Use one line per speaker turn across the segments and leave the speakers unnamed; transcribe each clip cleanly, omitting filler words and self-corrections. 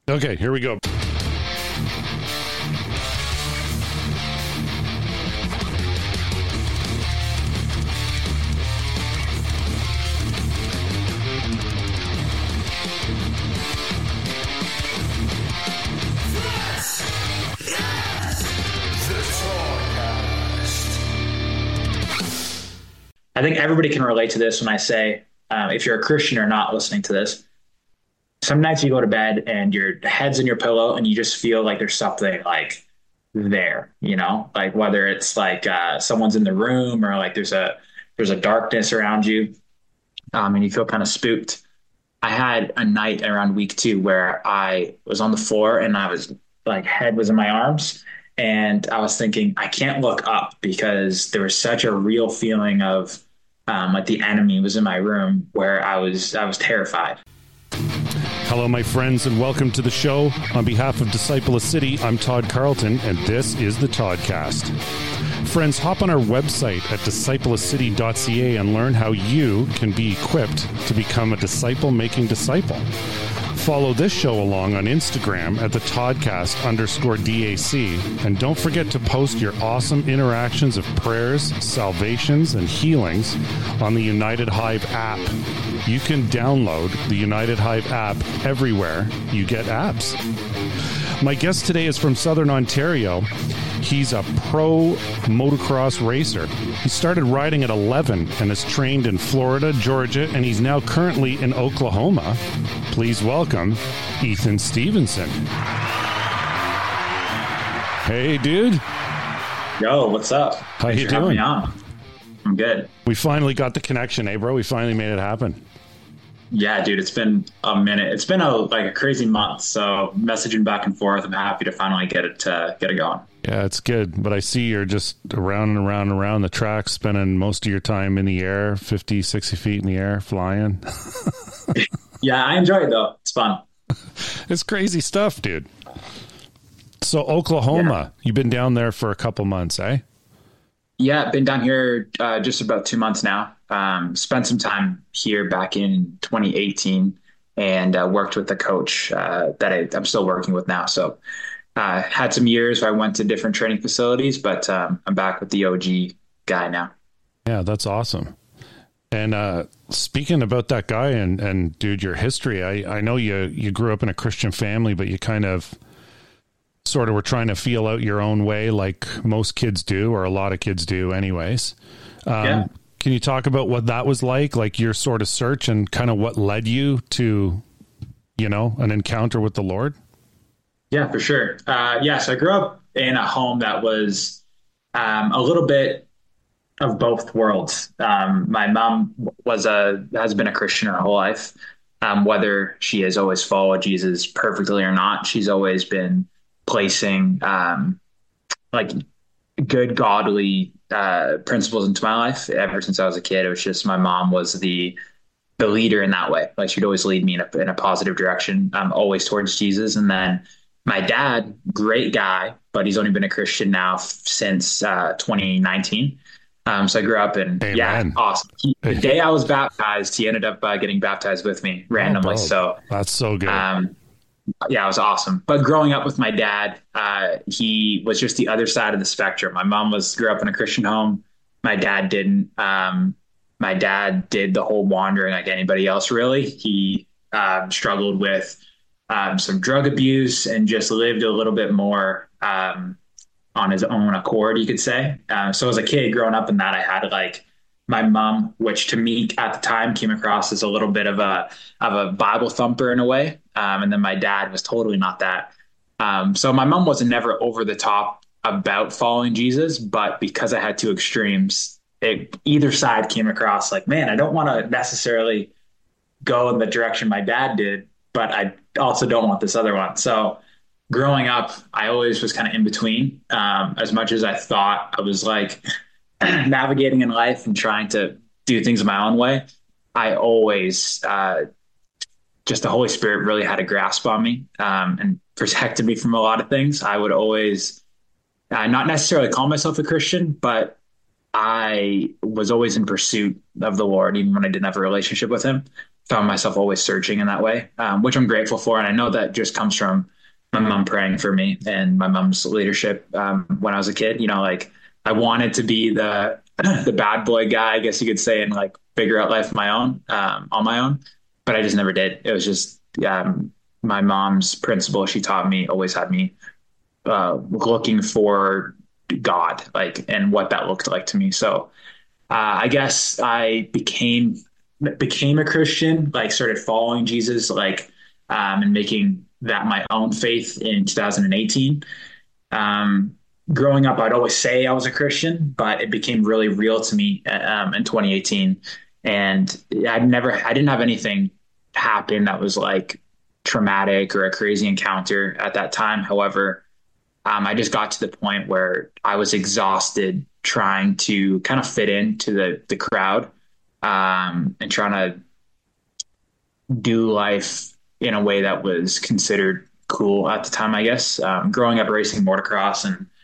Okay, here we go.
I think everybody can relate to this when I say, if you're a Christian or not listening to this, some nights you go to bed and your head's in your pillow and you just feel like there's something like there, like whether it's like someone's in the room or like there's a darkness around you, and you feel kind of spooked. I had a night around week 2 where I was on the floor and I was like head was in my arms and I was thinking I can't look up because there was such a real feeling of like the enemy was in my room where I was terrified.
Hello, my friends, and welcome to the show. On behalf of Disciple City, I'm Todd Carlton, and this is the Toddcast. Friends, hop on our website at disciplecity.ca and learn how you can be equipped to become a disciple-making disciple. Follow this show along on Instagram at the Toddcast_DAC. And don't forget to post your awesome interactions of prayers, salvations, and healings on the United Hive app. You can download the United Hive app everywhere you get apps. My guest today is from Southern Ontario. He's a pro motocross racer. He started riding at 11 and has trained in Florida, Georgia, and he's now currently in Oklahoma. Please welcome Ethan Stevenson. Hey, dude.
Yo, what's up?
How you doing?
I'm good.
We finally got the connection, bro? We finally made it happen.
Yeah, dude, it's been a minute. It's been a crazy month. So messaging back and forth. I'm happy to finally get it going.
Yeah, it's good. But I see you're just around and around and around the track, spending most of your time in the air, 50, 60 feet in the air, flying.
Yeah, I enjoy it, though. It's fun.
It's crazy stuff, dude. So Oklahoma, You've been down there for a couple months, eh?
Yeah, been down here just about 2 months now. Spent some time here back in 2018 and worked with the coach that I'm still working with now. So had some years where I went to different training facilities, but I'm back with the OG guy now. Yeah,
that's awesome. And speaking about that guy and dude, your history, I know you grew up in a Christian family, but you kind of sort of were trying to feel out your own way like most kids do, or a lot of kids do anyways. Can you talk about what that was like your sort of search and kind of what led you to, an encounter with the Lord?
Yeah, for sure. So I grew up in a home that was a little bit of both worlds. My mom has been a Christian her whole life. Whether she has always followed Jesus perfectly or not, she's always been placing like good godly principles into my life ever since I was a kid. It was just my mom was the leader in that way. Like she'd always lead me in a positive direction, always towards Jesus. And then my dad, great guy, but he's only been a Christian now since 2019. So I grew up in, awesome. The day I was baptized, he ended up getting baptized with me randomly. So
that's so good.
Yeah, it was awesome. But growing up with my dad, he was just the other side of the spectrum. My mom grew up in a Christian home. My dad didn't. My dad did the whole wandering like anybody else, really. He struggled with some drug abuse and just lived a little bit more on his own accord, you could say. So as a kid growing up in that, I had like my mom, which to me at the time came across as a little bit of a Bible thumper in a way. And then my dad was totally not that. So my mom wasn't never over the top about following Jesus, but because I had two extremes, either side came across like, man, I don't want to necessarily go in the direction my dad did, but I also don't want this other one. So growing up, I always was kind of in between. As much as I thought I was like navigating in life and trying to do things my own way, I always just the Holy Spirit really had a grasp on me and protected me from a lot of things. I would always not necessarily call myself a Christian, but I was always in pursuit of the Lord, even when I didn't have a relationship with him. found myself always searching in that way, which I'm grateful for. And I know that just comes from my mom praying for me and my mom's leadership when I was a kid. Like I wanted to be the the bad boy guy, I guess you could say, and like figure out life on my own. But I just never did. It was just my mom's principle. She taught me, always had me looking for God, like, and what that looked like to me. So I guess I became a Christian, like started following Jesus, like, and making that my own faith in 2018. Growing up, I'd always say I was a Christian, but it became really real to me in 2018. And I didn't have anything happen that was like traumatic or a crazy encounter at that time. However, I just got to the point where I was exhausted trying to kind of fit into the crowd, and trying to do life in a way that was considered cool at the time, I guess. Growing up racing motocross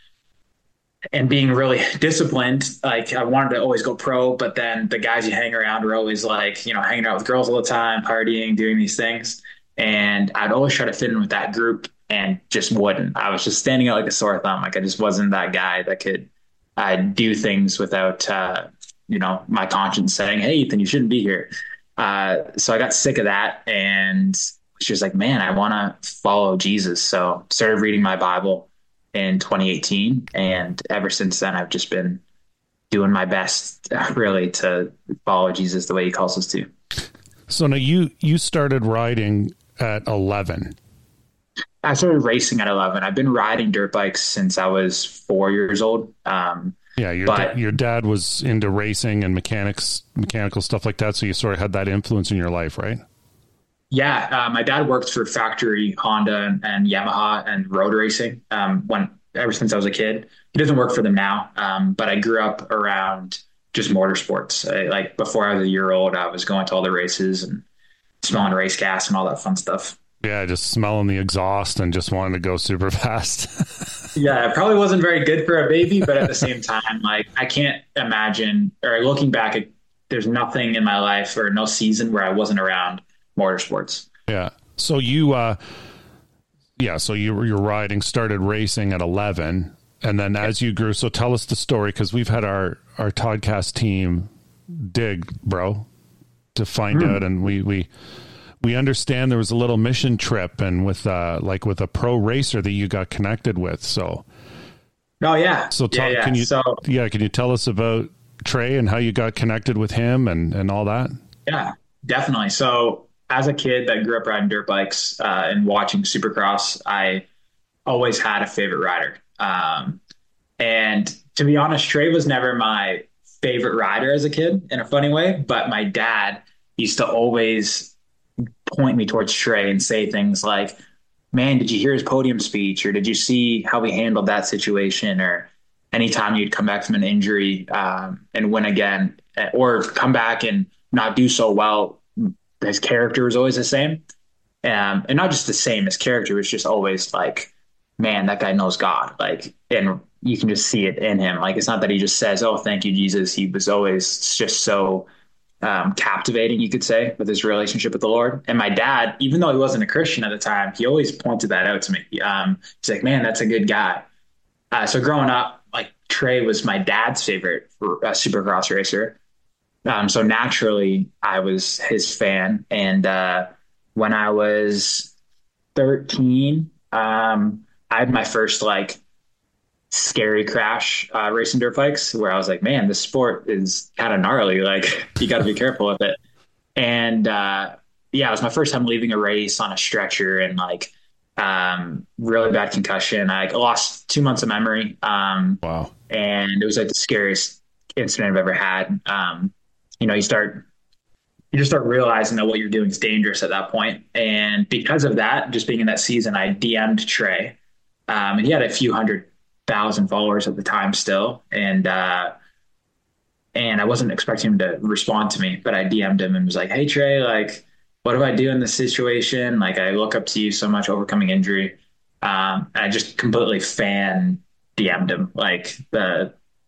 and being really disciplined, like I wanted to always go pro, but then the guys you hang around were always like, hanging out with girls all the time, partying, doing these things. And I'd always try to fit in with that group and just wouldn't. I was just standing out like a sore thumb. Like I just wasn't that guy that could do things without, my conscience saying, "Hey, Ethan, you shouldn't be here." So I got sick of that and was just like, man, I want to follow Jesus. So started reading my Bible in 2018. And ever since then, I've just been doing my best really to follow Jesus the way he calls us to.
So now you started riding at 11.
I started racing at 11. I've been riding dirt bikes since I was 4 years old.
Yeah, your dad was into racing and mechanical stuff like that, so you sort of had that influence in your life, right?
Yeah, my dad worked for factory Honda and Yamaha and road racing ever since I was a kid. He doesn't work for them now, but I grew up around just motorsports. Like before I was a year old, I was going to all the races and smelling race gas and all that fun stuff.
Yeah, just smelling the exhaust and just wanting to go super fast.
Yeah, it probably wasn't very good for a baby, but at the same time, like I can't imagine, or looking back, there's nothing in my life or no season where I wasn't around motorsports.
Yeah. So you're riding, started racing at 11, and then as you grew. So tell us the story, because we've had our Toddcast team dig, bro, to find out, and we understand there was a little mission trip and with a pro racer that you got connected with. So,
oh yeah.
So can you tell us about Trey and how you got connected with him and all that?
Yeah, definitely. So as a kid that grew up riding dirt bikes and watching Supercross, I always had a favorite rider. And to be honest, Trey was never my favorite rider as a kid in a funny way, but my dad used to always point me towards Trey and say things like, "Man, did you hear his podium speech? Or did you see how he handled that situation?" Or anytime you'd come back from an injury and win again, or come back and not do so well, his character was always the same. And not just the same, his character was just always like, man, that guy knows God. Like, and you can just see it in him. Like, it's not that he just says, "Oh, thank you, Jesus." He was always just so captivating, you could say, with his relationship with the Lord. And my dad, even though he wasn't a Christian at the time, he always pointed that out to me. He's like, "Man, that's a good guy." So growing up, like Trey was my dad's favorite Supercross racer. So naturally, I was his fan. And when I was 13, I had my first like scary crash racing dirt bikes, where I was like, man, this sport is kind of gnarly. Like, you got to be careful with it. And it was my first time leaving a race on a stretcher, and like really bad concussion. I lost 2 months of memory.
Wow.
And it was like the scariest incident I've ever had. You just start realizing that what you're doing is dangerous at that point. And because of that, just being in that season, I DM'd Trey. And he had a few 100,000 followers at the time still. And I wasn't expecting him to respond to me, but I DM'd him and was like, "Hey Trey, like, what do I do in this situation? Like, I look up to you so much, overcoming injury." I just completely fan DM'd him. Like,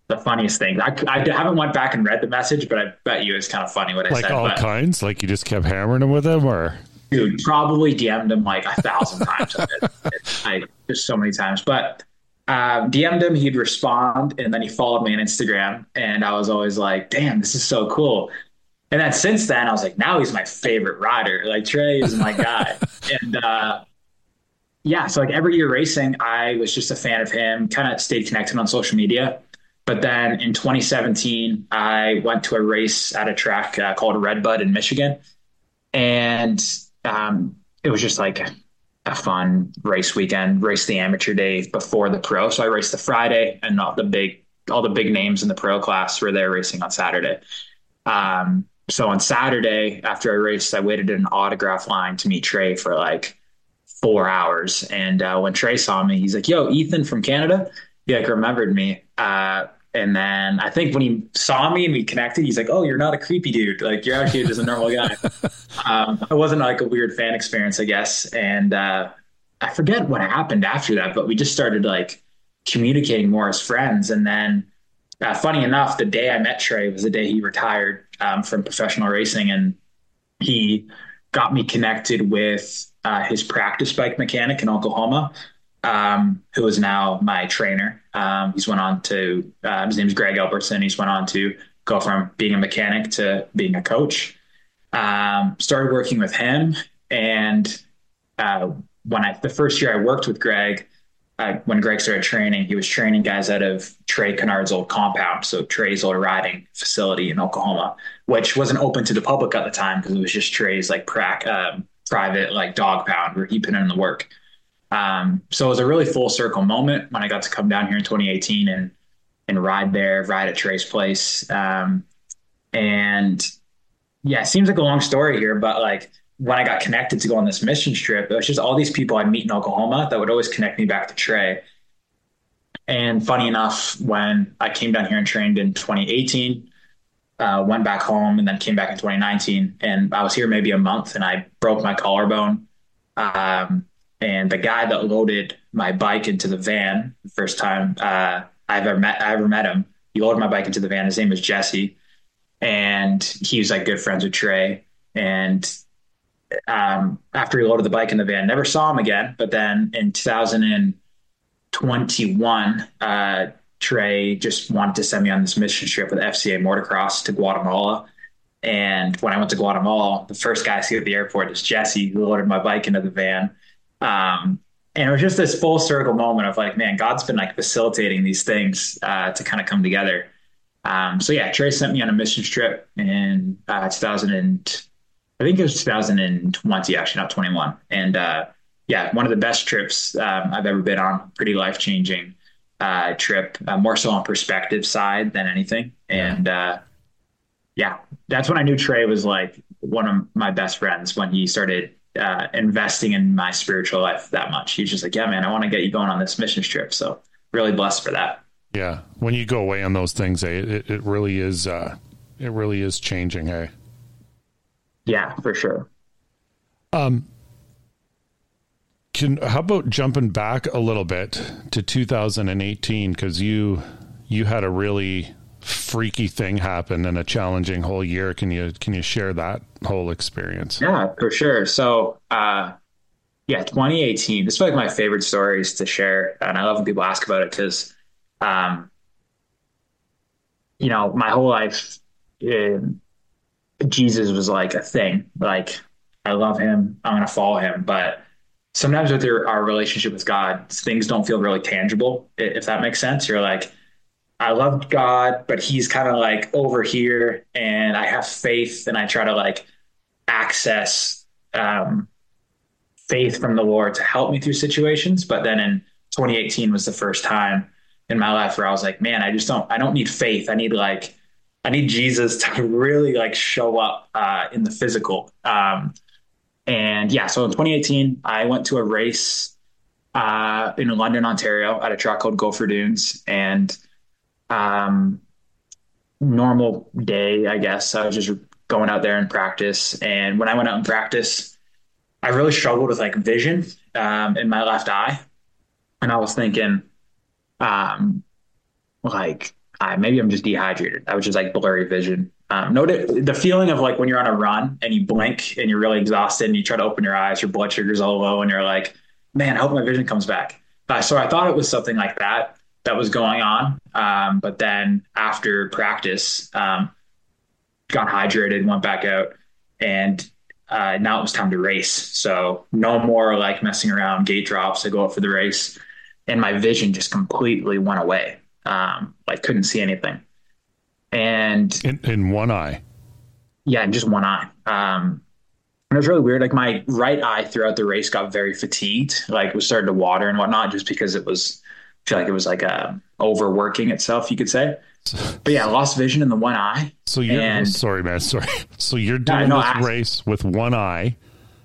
the funniest things. I haven't went back and read the message, but I bet you it's kind of funny what I
Like
said.
all
But
kinds? Like you just kept hammering him with him, or?
dude, probably DM'd him like 1,000 times. Just so many times. But DM'd him, he'd respond, and then he followed me on Instagram, and I was always like, "Damn, this is so cool." And then since then, I was like, now he's my favorite rider. Like Trey is my guy. And yeah, so like every year racing, I was just a fan of him, kind of stayed connected on social media. But then in 2017, I went to a race at a track called Redbud in Michigan. And it was just like a fun race weekend, raced the amateur day before the pro. So I raced the Friday, and all the big names in the pro class were there racing on Saturday. So on Saturday, after I raced, I waited in an autograph line to meet Trey for like 4 hours. And when Trey saw me, he's like, "Yo, Ethan from Canada." He like remembered me. And then I think when he saw me and we connected, he's like, "Oh, you're not a creepy dude. Like you're actually just a normal guy." It wasn't like a weird fan experience, I guess. And I forget what happened after that, but we just started like communicating more as friends. And then, funny enough, the day I met Trey was the day he retired from professional racing, and he got me connected with his practice bike mechanic in Oklahoma, who is now my trainer. He's went on to his name is Greg Albertson. He's went on to go from being a mechanic to being a coach. Started working with him, and the first year I worked with Greg, when Greg started training, he was training guys out of Trey Kennard's old compound, so Trey's old riding facility in Oklahoma, which wasn't open to the public at the time because it was just Trey's like private like dog pound where he put in the work. So it was a really full circle moment when I got to come down here in 2018 and ride at Trey's place. And yeah, it seems like a long story here, but like when I got connected to go on this mission trip, it was just all these people I'd meet in Oklahoma that would always connect me back to Trey. And funny enough, when I came down here and trained in 2018, went back home and then came back in 2019, and I was here maybe a month and I broke my collarbone. And the guy that loaded my bike into the van, the first time I ever met him, he loaded my bike into the van. His name was Jesse, and he was like good friends with Trey. And after he loaded the bike in the van, never saw him again. But then in 2021, Trey just wanted to send me on this mission trip with FCA Motocross to Guatemala. And when I went to Guatemala, the first guy I see at the airport is Jesse, who loaded my bike into the van. And it was just this full circle moment of like, man, God's been like facilitating these things to kind of come together. So yeah, Trey sent me on a mission trip in 2000 I think it was 2020, actually, not 21. And yeah, one of the best trips I've ever been on. Pretty life changing trip, more so on perspective side than anything. And yeah, that's when I knew Trey was like one of my best friends when he started investing in my spiritual life that much. He was just like, "Yeah, man, I want to get you going on this mission trip." So really blessed for that.
Yeah, when you go away on those things, it really is. It really is changing. Hey.
Yeah, for sure.
How about jumping back a little bit to 2018, because you had a really freaky thing happen and a challenging whole year. Can you share that whole experience?
Yeah, for sure. So yeah, 2018. This is like my favorite stories to share, and I love when people ask about it because my whole life, Jesus was like a thing. Like, I love him, I'm gonna follow him. But sometimes with our relationship with God, things don't feel really tangible, if that makes sense. You're like, I love God, but he's kind of like over here, and I have faith, and I try to like access faith from the Lord to help me through situations. But then in 2018 was the first time in my life where I was like, man, I don't need faith. I need Jesus to really like show up in the physical. And yeah, so in 2018, I went to a race in London, Ontario, at a track called Gopher Dunes, and normal day, I guess. I was just going out there and practice. And when I went out and practice, I really struggled with like vision in my left eye. And I was thinking, like, maybe I'm just dehydrated. I was just like blurry vision. Noted the feeling of like when you're on a run and you blink and you're really exhausted and you try to open your eyes, your blood sugar's all low, and you're like, man, I hope my vision comes back. So I thought it was something like that was going on. But then after practice, got hydrated, went back out, and now it was time to race. So no more like messing around, gate drops. I go out for the race, and my vision just completely went away. Like couldn't see anything, and
in one eye.
yeah, in just one eye. And it was really weird. Like my right eye throughout the race got very fatigued. Like it was starting to water and whatnot, just because it was. I feel like it was like overworking itself, you could say. But yeah, I lost vision in the one eye.
So you're sorry, man. Sorry. So you're doing this race with one eye,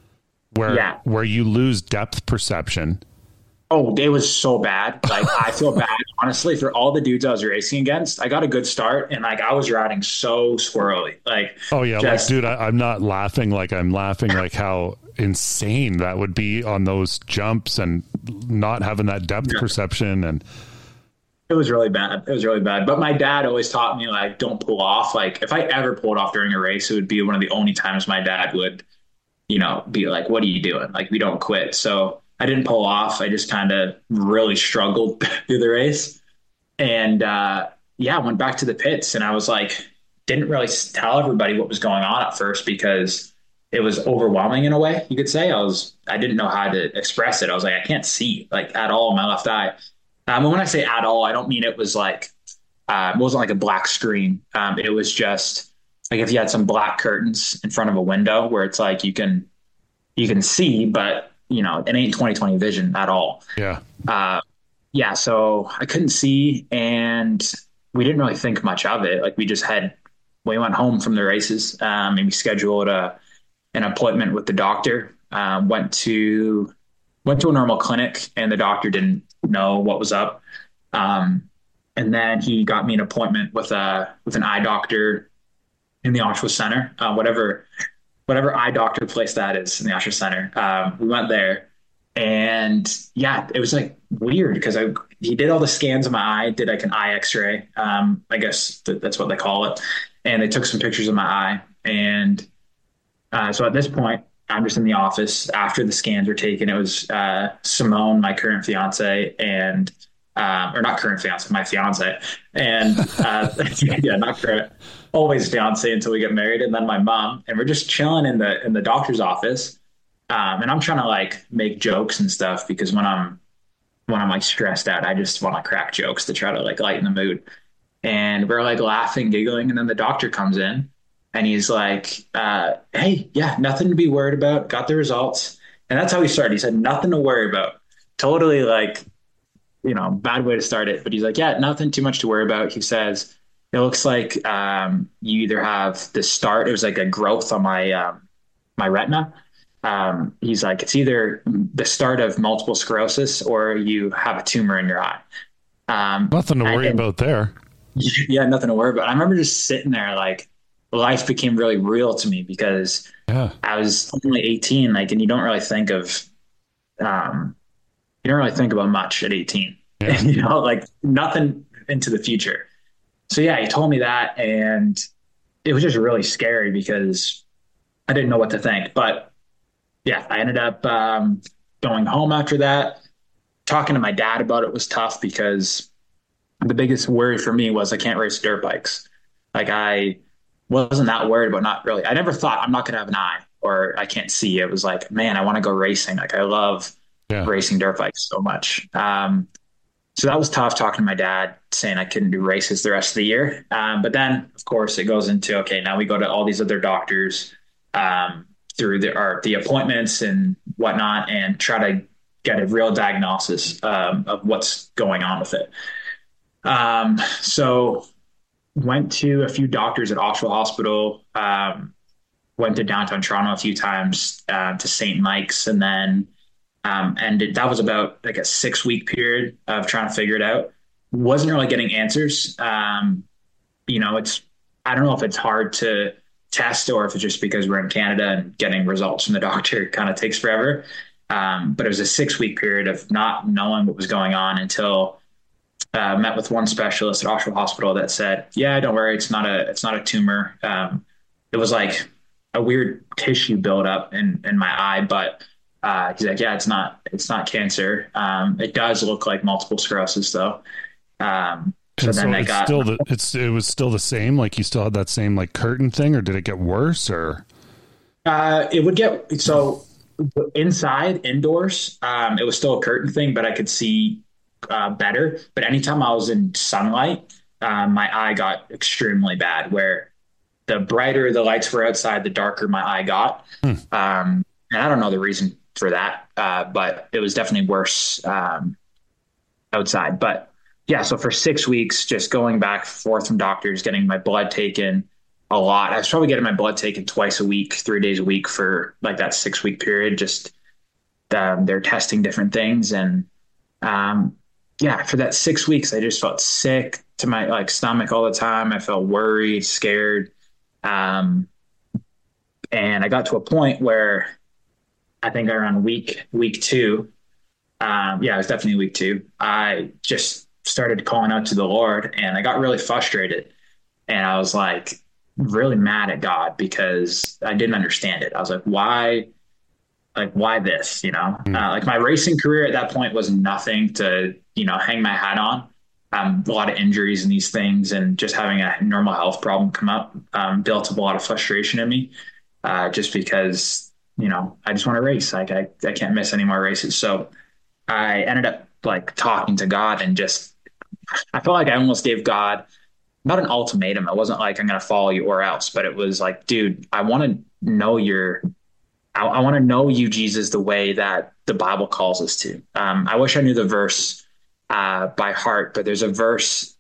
where you lose depth perception.
Oh, it was so bad. Like I feel bad, honestly, for all the dudes I was racing against. I got a good start, and like I was riding so squirrely. Like,
oh yeah, like dude, I'm not laughing. Like I'm laughing like how insane that would be on those jumps and not having that depth perception. And
it was really bad. It was really bad. But my dad always taught me like, don't pull off. Like if I ever pulled off during a race, it would be one of the only times my dad would, be like, what are you doing? Like we don't quit. So I didn't pull off. I just kind of really struggled through the race. And I went back to the pits, and I was like, didn't really tell everybody what was going on at first because it was overwhelming in a way, you could say. I didn't know how to express it. I was like, I can't see like at all in my left eye. And when I say at all, I don't mean it was like, it wasn't like a black screen. It was just like if you had some black curtains in front of a window where it's like you can see, but it ain't 20/20 vision at all.
Yeah.
So I couldn't see, and we didn't really think much of it. Like we went home from the races, and we scheduled an appointment with the doctor. Went to a normal clinic, and the doctor didn't know what was up. And then he got me an appointment with an eye doctor in the Oshawa Center, whatever eye doctor place that is in the Oshawa Center. We went there, and yeah, it was like weird because he did all the scans of my eye, did like an eye X-ray. I guess that's what they call it. And they took some pictures of my eye. And so at this point, I'm just in the office after the scans were taken. It was Simone, my current fiance, and or not current fiance, my fiance, and yeah, not current, always fiance until we get married, and then my mom, and we're just chilling in the doctor's office, and I'm trying to like make jokes and stuff because when I'm like stressed out, I just want to crack jokes to try to like lighten the mood, and we're like laughing, giggling, and then the doctor comes in. And he's like, hey, yeah, nothing to be worried about. Got the results. And that's how he started. He said, nothing to worry about. Totally like, bad way to start it. But he's like, yeah, nothing too much to worry about. He says, it looks like you either have the start. It was like a growth on my retina. He's like, it's either the start of multiple sclerosis or you have a tumor in your eye.
Nothing to worry about there.
Yeah, nothing to worry about. I remember just sitting there like, life became really real to me because I was only 18, like, and you don't really think about much at 18, like nothing into the future. So yeah, he told me that, and it was just really scary because I didn't know what to think. But yeah, I ended up going home after that. Talking to my dad about it was tough because the biggest worry for me was I can't race dirt bikes. Like I wasn't that worried about not really. I never thought I'm not going to have an eye or I can't see. It was like, man, I want to go racing. Like I love racing dirt bikes so much. So that was tough talking to my dad saying I couldn't do races the rest of the year. But then of course it goes into, okay, now we go to all these other doctors through the appointments and whatnot and try to get a real diagnosis of what's going on with it. So went to a few doctors at Oshawa Hospital, went to downtown Toronto a few times, to St. Mike's, and then that was about like a 6-week period of trying to figure it out. Wasn't really getting answers. I don't know if it's hard to test or if it's just because we're in Canada and getting results from the doctor kind of takes forever. But it was a 6-week period of not knowing what was going on until met with one specialist at Oshawa Hospital that said, yeah, don't worry. It's not a tumor. It was like a weird tissue buildup in my eye, but he's like, yeah, it's not cancer. It does look like multiple sclerosis though. So
And
then
so
they
it's
got,
still it was still the same. Like you still had that same like curtain thing, or did it get worse? Or
it would get, so indoors, it was still a curtain thing, but I could see better. But anytime I was in sunlight, my eye got extremely bad, where the brighter the lights were outside, the darker my eye got. And I don't know the reason for that, but it was definitely worse outside. But yeah, so for 6 weeks, just going back and forth from doctors, getting my blood taken a lot. I was probably getting my blood taken twice a week, 3 days a week for like that 6 week period. Just they're testing different things, and yeah, for that 6 weeks, I just felt sick to my like stomach all the time. I felt worried, scared, um, and I got to a point where I think around week two, yeah, it was definitely week two. I just started calling out to the Lord, and I got really frustrated, and I was like really mad at God because I didn't understand it. I was like, why? Like, why this? Like my racing career at that point was nothing to hang my hat on. A lot of injuries and these things, and just having a normal health problem come up, built up a lot of frustration in me, just because I just want to race. Like I can't miss any more races. So I ended up like talking to God, and just I felt like I almost gave God not an ultimatum. It wasn't like I'm going to follow you or else, but it was like, dude, I want to know I want to know you, Jesus, the way that the Bible calls us to. I wish I knew the verse by heart, but there's a verse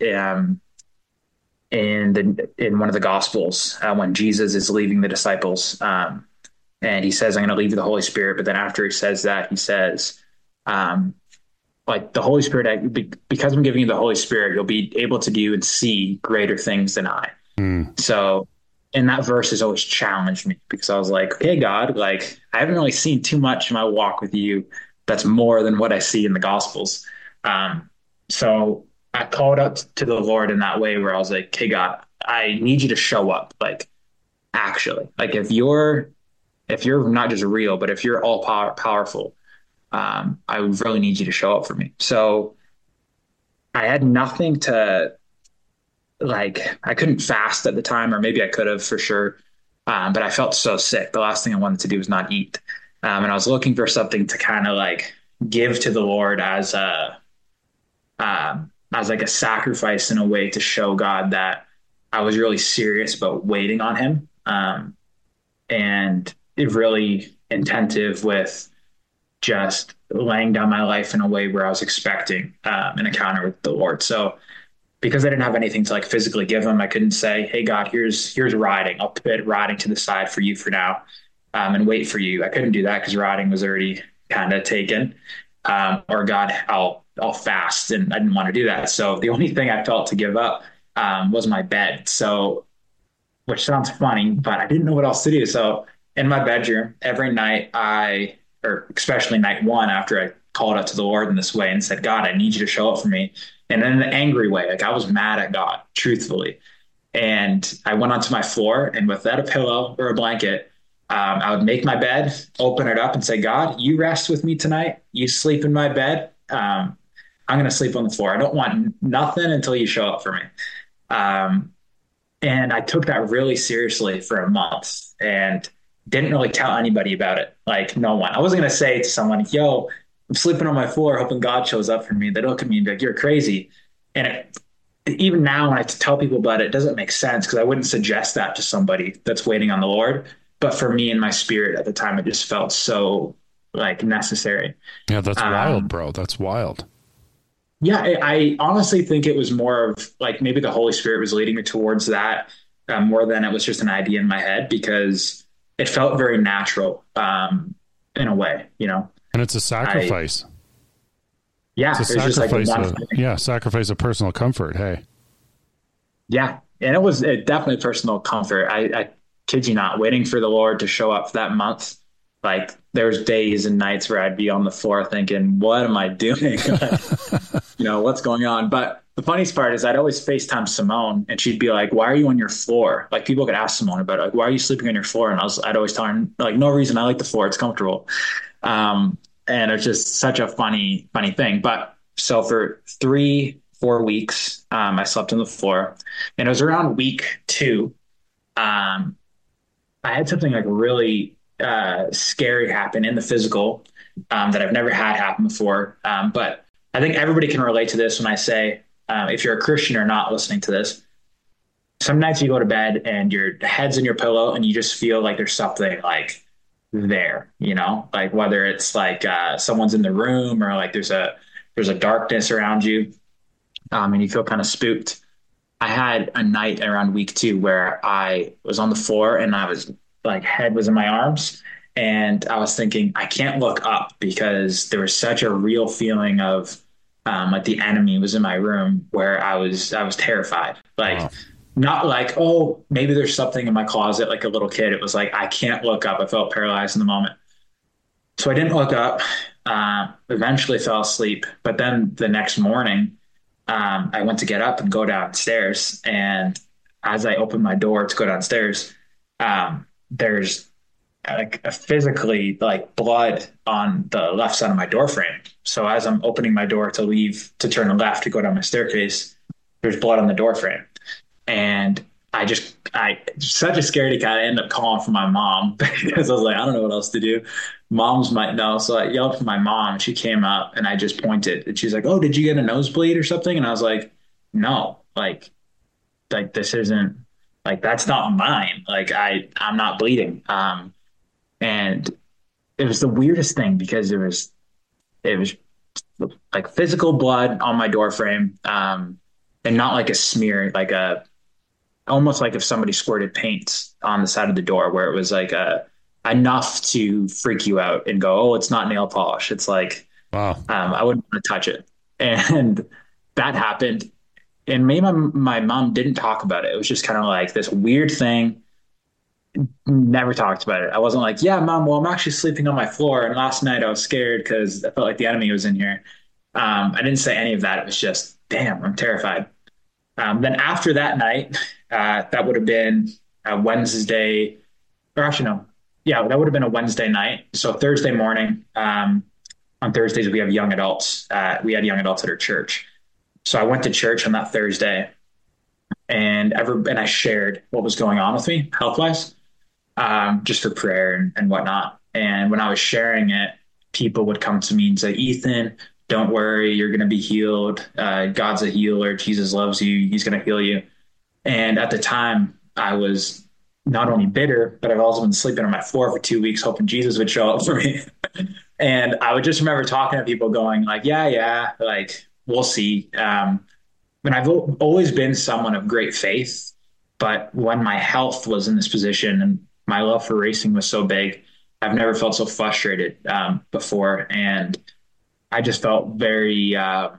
in one of the Gospels when Jesus is leaving the disciples, and he says, "I'm going to leave you the Holy Spirit." But then after he says that, he says, "Like the Holy Spirit, because I'm giving you the Holy Spirit, you'll be able to do and see greater things than I." So. And that verse has always challenged me because I was like, okay, God, like I haven't really seen too much in my walk with you that's more than what I see in the Gospels. So I called up to the Lord in that way where I was like, hey, God, I need you to show up. Like, actually, like if you're not just real, but if you're all powerful, I would really need you to show up for me. So I had nothing to like, I couldn't fast at the time, or maybe I could have for sure. But I felt so sick. The last thing I wanted to do was not eat. And I was looking for something to kind of like give to the Lord as like a sacrifice in a way to show God that I was really serious about waiting on him. And it really intensive with just laying down my life in a way where I was expecting an encounter with the Lord. So because I didn't have anything to like physically give him, I couldn't say, hey, God, here's riding. I'll put riding to the side for you for now, and wait for you. I couldn't do that because riding was already kind of taken. Or God, I'll fast. And I didn't want to do that. So the only thing I felt to give up was my bed. So, which sounds funny, but I didn't know what else to do. So in my bedroom, every night or especially night one, after I called out to the Lord in this way and said, God, I need you to show up for me. And in an angry way, like I was mad at God, truthfully. And I went onto my floor, and without a pillow or a blanket, I would make my bed, open it up and say, God, you rest with me tonight. You sleep in my bed. I'm going to sleep on the floor. I don't want nothing until you show up for me. And I took that really seriously for a month and didn't really tell anybody about it. Like no one. I wasn't going to say to someone, yo, I'm sleeping on my floor, hoping God shows up for me. They'd look at me and be like, you're crazy. And even now, when I tell people about it, it doesn't make sense because I wouldn't suggest that to somebody that's waiting on the Lord. But for me and my spirit at the time, it just felt so like necessary.
Yeah, that's wild, bro. That's wild.
Yeah, I honestly think it was more of like maybe the Holy Spirit was leading me towards that more than it was just an idea in my head, because it felt very natural in a way,
And it's a sacrifice.
Yeah,
it's a sacrifice. Sacrifice of personal comfort. Hey.
Yeah, and it was definitely personal comfort. I kid you not, waiting for the Lord to show up for that month. Like there's days and nights where I'd be on the floor thinking, what am I doing? What's going on? But the funniest part is I'd always FaceTime Simone and she'd be like, why are you on your floor? Like people could ask Simone about it, like, why are you sleeping on your floor? And I'd always tell her like, no reason. I like the floor. It's comfortable. And it's just such a funny thing. But so for 4 weeks, I slept on the floor and it was around week 2. Um, I had something like really scary happen in the physical that I've never had happen before. But I think everybody can relate to this when I say, if you're a Christian or not listening to this, some nights you go to bed and your head's in your pillow and you just feel like there's something like there, like whether it's like someone's in the room or like there's a darkness around you, and you feel kind of spooked. I had a night around week 2 where I was on the floor and I was like, head was in my arms. And I was thinking, I can't look up because there was such a real feeling of like the enemy was in my room where I was terrified. Like,
Wow.
not like, oh, maybe there's something in my closet like a little kid. It was like, I can't look up. I felt paralyzed in the moment. So I didn't look up, eventually fell asleep. But then the next morning, I went to get up and go downstairs. And as I opened my door to go downstairs, there's like a physically like blood on the left side of my door frame. So as I'm opening my door to leave to turn left to go down my staircase, there's blood on the door frame. And I such a scaredy cat. I ended up calling for my mom because I was like, I don't know what else to do. Moms might know. So I yelled for my mom. She came up and I just pointed and she's like, oh, did you get a nosebleed or something? And I was like, no, like this isn't like, that's not mine. Like I'm not bleeding. And it was the weirdest thing because it was like physical blood on my door frame. And not like a smear, like almost like if somebody squirted paint on the side of the door where it was like enough to freak you out and go, oh, it's not nail polish. It's like,
Wow.
I wouldn't want to touch it. And that happened. And me and my mom didn't talk about it. It was just kind of like this weird thing. Never talked about it. I wasn't like, yeah, mom, well, I'm actually sleeping on my floor. And last night I was scared because I felt like the enemy was in here. I didn't say any of that. It was just, damn, I'm terrified. Then after that night, that would have been a Wednesday, or actually, no. Yeah, that would have been a Wednesday night. So Thursday morning, on Thursdays, we have young adults. We had young adults at our church. So I went to church on that Thursday and I shared what was going on with me health wise, just for prayer and whatnot. And when I was sharing it, people would come to me and say, Ethan, don't worry, you're going to be healed. God's a healer. Jesus loves you. He's going to heal you. And at the time, I was not only bitter, but I've also been sleeping on my floor for 2 weeks, hoping Jesus would show up for me. And I would just remember talking to people going like, yeah, like we'll see. And I've always been someone of great faith, but when my health was in this position and my love for racing was so big, I've never felt so frustrated before. And I just felt very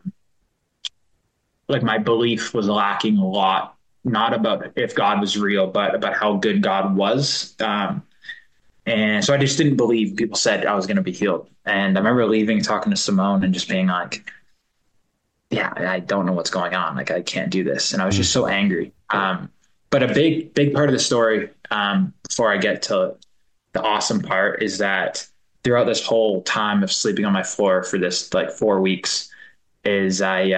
like my belief was lacking a lot, not about if God was real, but about how good God was. And so I just didn't believe people said I was going to be healed. And I remember leaving, talking to Simone, and just being like, yeah, I don't know what's going on. Like, I can't do this. And I was just so angry. But a big part of the story, before I get to the awesome part, is that throughout this whole time of sleeping on my floor for this like 4 weeks, is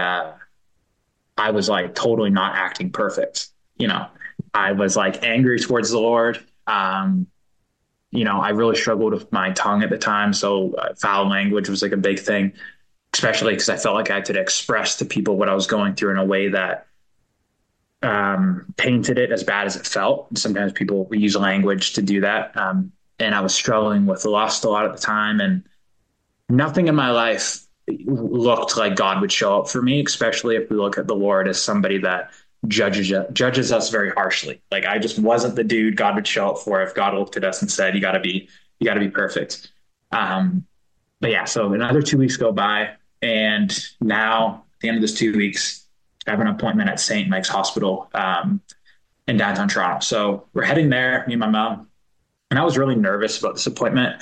I was like totally not acting perfect. I was like angry towards the Lord. I really struggled with my tongue at the time. So foul language was like a big thing, especially because I felt like I had to express to people what I was going through in a way that painted it as bad as it felt. Sometimes people use language to do that. And I was struggling with lust a lot at the time, and nothing in my life looked like God would show up for me, especially if we look at the Lord as somebody that judges us very harshly. Like, I just wasn't the dude God would show up for if God looked at us and said, you gotta be perfect. But yeah, so another 2 weeks go by, and now at the end of this 2 weeks, I have an appointment at St. Mike's Hospital in downtown Toronto. So we're heading there, me and my mom, and I was really nervous about this appointment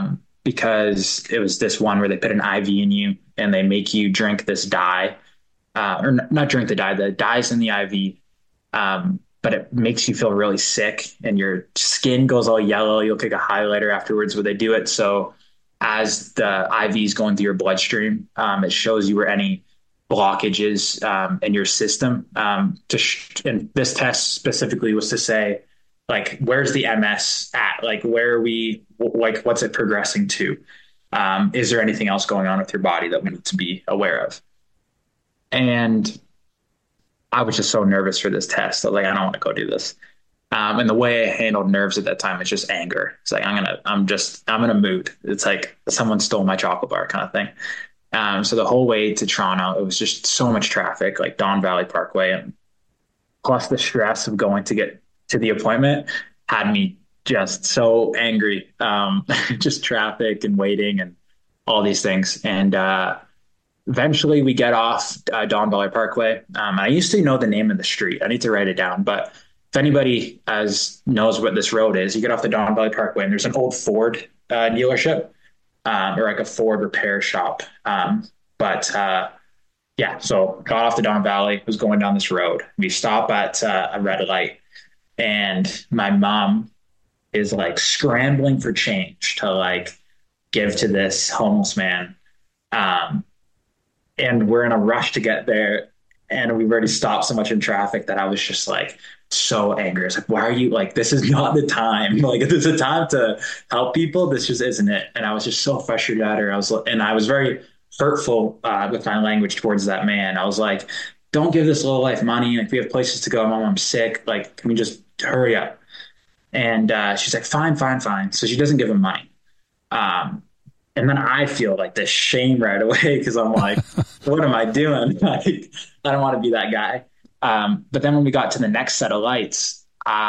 because it was this one where they put an IV in you and they make you drink this dye not drink the dye's in the IV. But it makes you feel really sick and your skin goes all yellow. You'll take a highlighter afterwards where they do it. So as the IV is going through your bloodstream, it shows you where any blockages in your system. And this test specifically was to say, like, where's the MS at? Like, where are we? Like, what's it progressing to? Is there anything else going on with your body that we need to be aware of? And I was just so nervous for this test. Like, I don't want to go do this. And the way I handled nerves at that time is just anger. It's like, I'm in a mood. It's like someone stole my chocolate bar kind of thing. So the whole way to Toronto, it was just so much traffic, like Don Valley Parkway, and plus the stress of going to get to the appointment had me just so angry. Just traffic and waiting and all these things. And eventually we get off Don Valley Parkway. I used to know the name of the street. I need to write it down. But if anybody knows what this road is, you get off the Don Valley Parkway and there's an old Ford dealership or like a Ford repair shop. Yeah, so got off the Don Valley, was going down this road. We stop at a red light and my mom is like scrambling for change to like give to this homeless man. Um, and we're in a rush to get there and we've already stopped so much in traffic that I was just like so angry. It's like, why are you like, this is not the time. Like, if there's a time to help people, this just isn't it. And I was just so frustrated at her. I was very hurtful with my language towards that man. I was like, don't give this low life money. Like, we have places to go. Mom, I'm sick. Like, can we just hurry up? And she's like, fine, fine, fine. So she doesn't give him money. Um, and then I feel like this shame right away because I'm like, what am I doing? Like, I don't want to be that guy. But then when we got to the next set of lights,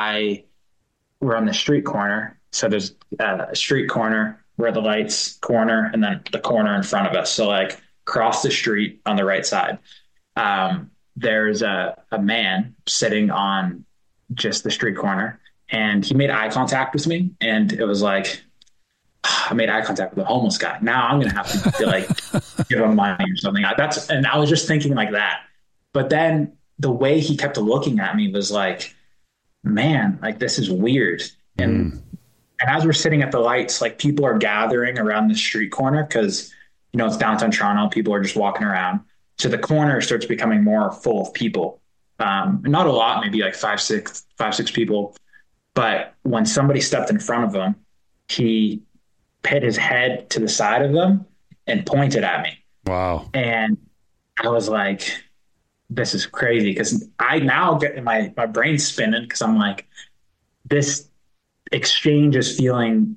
we're on the street corner. So there's a street corner where the lights corner and then the corner in front of us. So like across the street on the right side, there's a man sitting on just the street corner and he made eye contact with me. And it was like, I made eye contact with a homeless guy. Now I'm going to have to like give him money or something. And I was just thinking like that. But then the way he kept looking at me was like, man, like this is weird. And as we're sitting at the lights, like people are gathering around the street corner because, it's downtown Toronto. People are just walking around. So the corner starts becoming more full of people. Not a lot, maybe like five, six people. But when somebody stepped in front of him, he put his head to the side of them and pointed at me.
Wow.
And I was like, this is crazy because I now get my brain spinning because I'm like, this exchange is feeling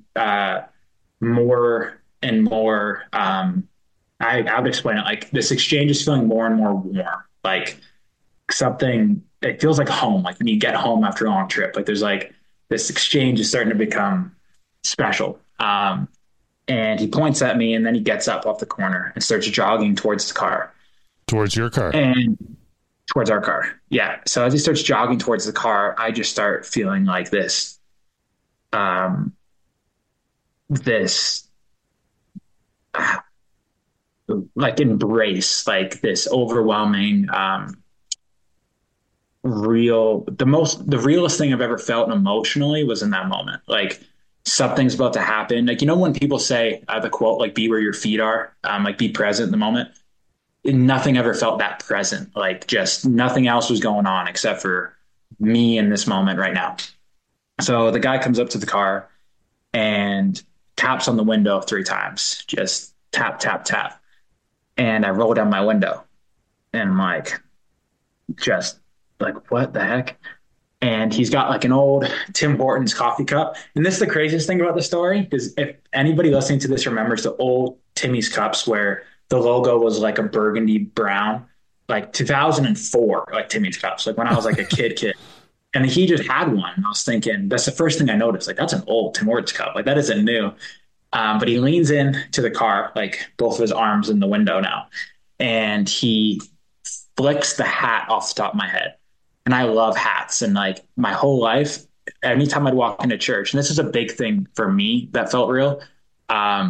more and more. I would explain it like this exchange is feeling more and more warm, like something. It feels like home, like when you get home after a long trip. Like there's like this exchange is starting to become special. And he points at me, and then he gets up off the corner and starts jogging towards the car.
Towards your car.
And towards our car. Yeah. So as he starts jogging towards the car, I just start feeling like this like embrace, like this overwhelming, the realest thing I've ever felt emotionally was in that moment. Like something's about to happen. Like, when people say the quote, like, be where your feet are, like be present in the moment. Nothing ever felt that present. Like just nothing else was going on except for me in this moment right now. So the guy comes up to the car and taps on the window 3 times, just tap, tap, tap. And I roll down my window and I'm like, just like, what the heck? And he's got like an old Tim Hortons coffee cup. And this is the craziest thing about the story, because if anybody listening to this remembers the old Timmy's cups where the logo was like a burgundy brown, like 2004, like Timmy's cups, like when I was like a kid. And he just had one. And I was thinking, that's the first thing I noticed. Like, that's an old Tim Hortons cup. Like, that isn't new. But he leans in to the car, like both of his arms in the window now. And he flicks the hat off the top of my head. And I love hats. And like my whole life, anytime I'd walk into church, and this is a big thing for me that felt real.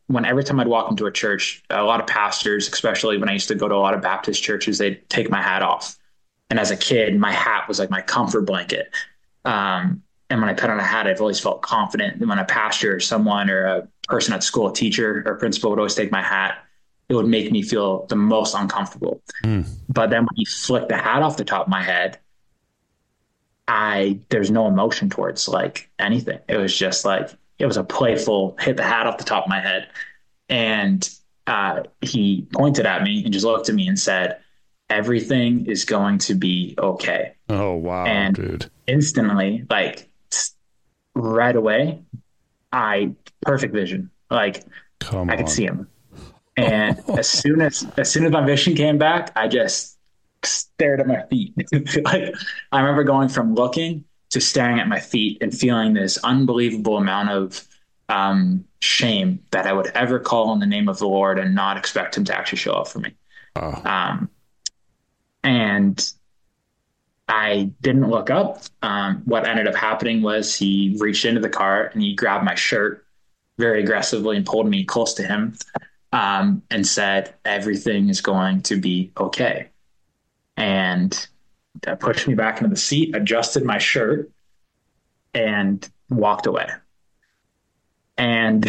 every time I'd walk into a church, a lot of pastors, especially when I used to go to a lot of Baptist churches, they'd take my hat off. And as a kid, my hat was like my comfort blanket. And when I put on a hat, I've always felt confident. And when a pastor or someone or a person at school, a teacher or principal would always take my hat, it would make me feel the most uncomfortable. But then when you flick the hat off the top of my head, there's no emotion towards like anything. It was just like, it was a playful hit the hat off the top of my head. And he pointed at me and just looked at me and said, everything is going to be okay.
Oh, wow,
and
dude.
Instantly, like right away, perfect vision. Like I could see him. And as soon as my vision came back, I just stared at my feet. Like I remember going from looking to staring at my feet and feeling this unbelievable amount of shame that I would ever call on the name of the Lord and not expect him to actually show up for me.
Oh.
And I didn't look up. What ended up happening was he reached into the car and he grabbed my shirt very aggressively and pulled me close to him and said, everything is going to be okay. And that pushed me back into the seat, adjusted my shirt, and walked away. And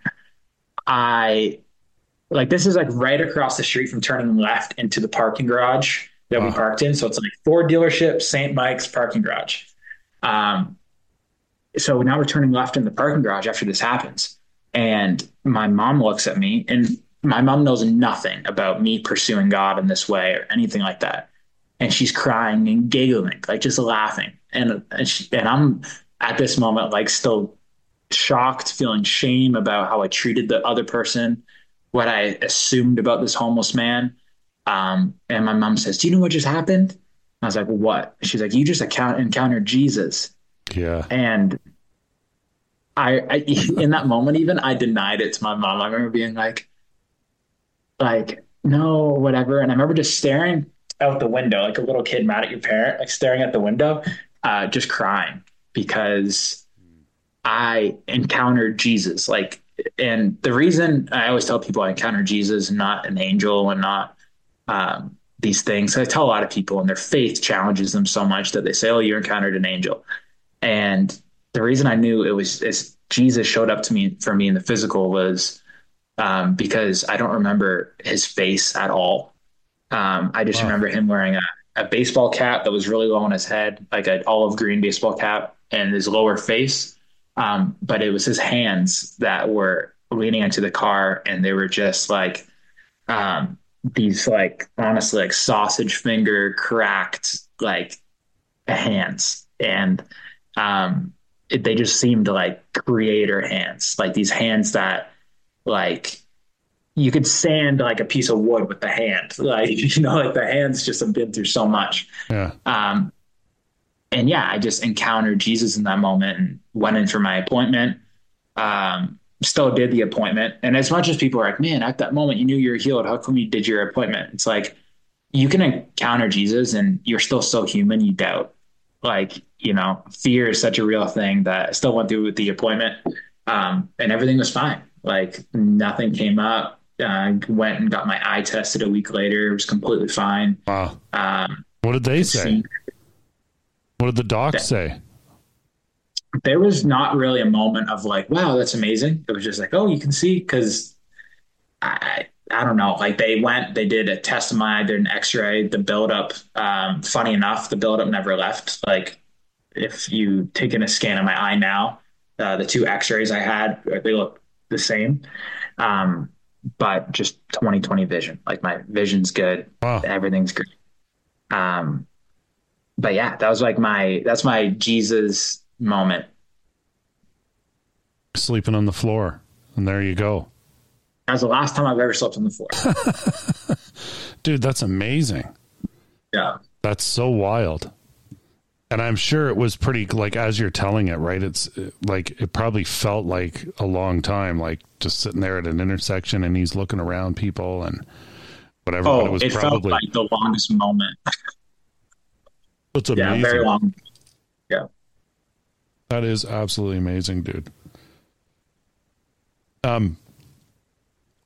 this is like right across the street from turning left into the parking garage that we parked in. So it's like Ford dealership, St. Mike's parking garage. So now we're turning left in the parking garage after this happens. And my mom looks at me, and my mom knows nothing about me pursuing God in this way or anything like that. And she's crying and giggling, like just laughing. And I'm at this moment, like still shocked, feeling shame about how I treated the other person, what I assumed about this homeless man. And my mom says, do you know what just happened? I was like, well, what? She's like, you just encountered Jesus.
Yeah.
And I in that moment, even I denied it to my mom. I remember being like, no, whatever. And I remember just staring out the window, like a little kid mad at your parent, like staring at the window, just crying because I encountered Jesus. And the reason I always tell people I encountered Jesus and not an angel and not these things, I tell a lot of people, and their faith challenges them so much that they say, oh, you encountered an angel. And the reason I knew it was as Jesus showed up for me in the physical was because I don't remember his face at all. I just remember him wearing a baseball cap that was really low on his head, like an olive green baseball cap, and his lower face. But it was his hands that were leaning into the car, and they were just like these, like, honestly, like sausage finger cracked, like hands. And they just seemed like creator hands, like these hands that, like, you could sand like a piece of wood with the hand, like, like the hands just have been through so much.
Yeah.
And yeah, I just encountered Jesus in that moment and went in for my appointment. Still did the appointment. And as much as people are like, man, at that moment you knew you were healed, how come you did your appointment? It's like, you can encounter Jesus and you're still so human, you doubt. Like, fear is such a real thing that I still went through with the appointment. And everything was fine. Like nothing came up. I went and got my eye tested a week later. It was completely fine.
Wow. What did they say? What did the docs say?
There was not really a moment of like, wow, that's amazing. It was just like, oh, you can see, because I don't know. Like they did a test of my eye, did an x-ray, the buildup. Funny enough, the buildup never left. Like if you take in a scan of my eye now, the two x-rays I had, they look the same. But just 20/20 vision. Like my vision's good.
Wow.
Everything's good. But yeah, that's my Jesus moment.
Sleeping on the floor, and there you go.
That was the last time I've ever slept on the floor.
Dude, that's amazing.
Yeah.
That's so wild. And I'm sure it was pretty, like, as you're telling it, right? It's like, it probably felt like a long time, like just sitting there at an intersection and he's looking around people and whatever.
Oh,
but it was
probably felt like the longest moment.
It's amazing.
Yeah, very long. Yeah.
That is absolutely amazing, dude.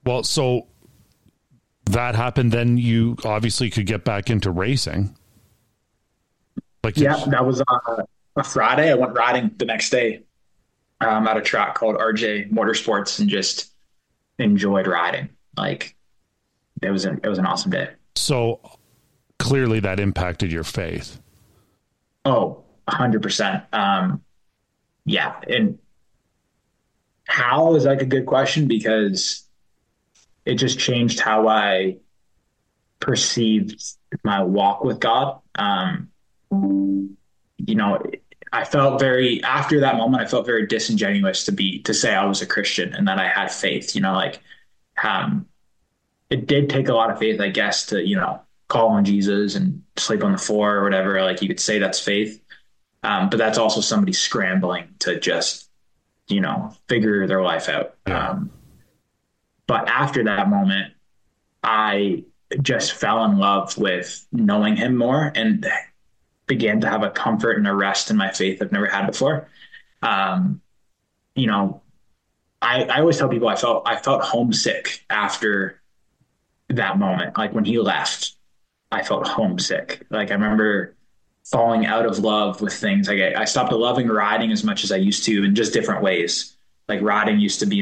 Well, so that happened, then you obviously could get back into racing. Like,
Yeah, that was a Friday. I went riding the next day at a track called RJ Motorsports and just enjoyed riding. Like it was an awesome day.
so clearly that impacted your faith.
Oh, 100%. Yeah. And how is like a good question because it just changed how I perceived my walk with God. You know, I felt very, after that moment, I felt very disingenuous to say I was a Christian and that I had faith, um, it did take a lot of faith, I guess, to, call on Jesus and sleep on the floor or whatever. Like you could say that's faith. But that's also somebody scrambling to just, figure their life out.
Yeah.
But after that moment, I just fell in love with knowing him more and began to have a comfort and a rest in my faith I've never had before. Um, you know, I always tell people I felt homesick after that moment. Like when he left, I felt homesick. Like I remember falling out of love with things. Like I stopped loving riding as much as I used to in just different ways. Like riding used to be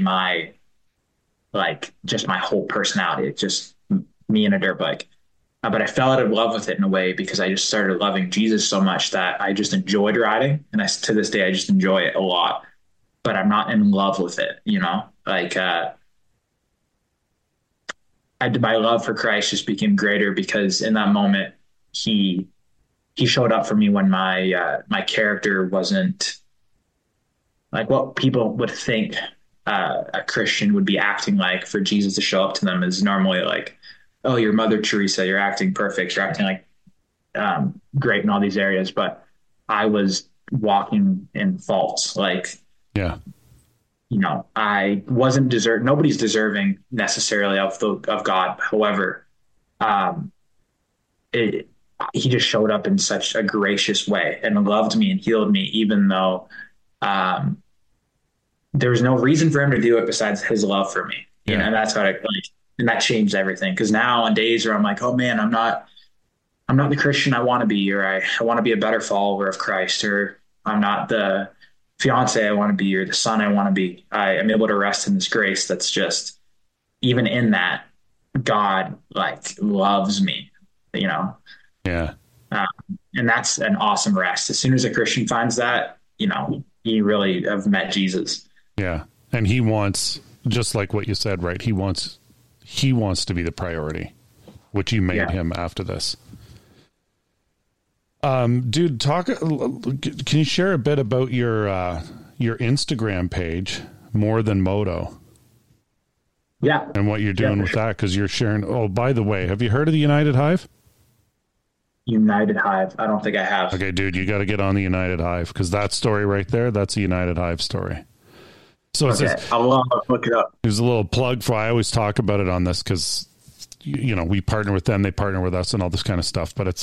just my whole personality. It's just me and a dirt bike. But I fell out of love with it in a way because I just started loving Jesus so much that I just enjoyed riding. And to this day, I just enjoy it a lot, but I'm not in love with it, my love for Christ just became greater because in that moment, he showed up for me when my character wasn't like what people would think a Christian would be acting like. For Jesus to show up to them is normally like, oh, you're Mother Teresa, you're acting perfect, you're acting like great in all these areas. But I was walking in faults. Like,
Yeah.
I wasn't nobody's deserving necessarily of God. However, he just showed up in such a gracious way and loved me and healed me, even though there was no reason for him to do it besides his love for me. And that's how and that changed everything. Because now on days where I'm like, oh man, I'm not the Christian I want to be, or I want to be a better follower of Christ, or I'm not the fiance I want to be, or the son I want to be. I am able to rest in this grace. That's just, even in that, God loves me,
Yeah.
and that's an awesome rest. As soon as a Christian finds that, you really have met Jesus.
Yeah. And he wants, just like what you said, right? He wants to be the priority, which you made him after this. Dude, can you share a bit about your Instagram page, More Than Moto?
Yeah.
And what you're doing with that? Cause you're sharing, oh, by the way, have you heard of the United Hive?
United Hive. I don't think I have.
Okay, dude, you got to get on the United Hive. Cause that story right there, that's a United Hive story. So
I'll look it up.
There's a little plug for, I always talk about it on this because, we partner with them, they partner with us and all this kind of stuff. But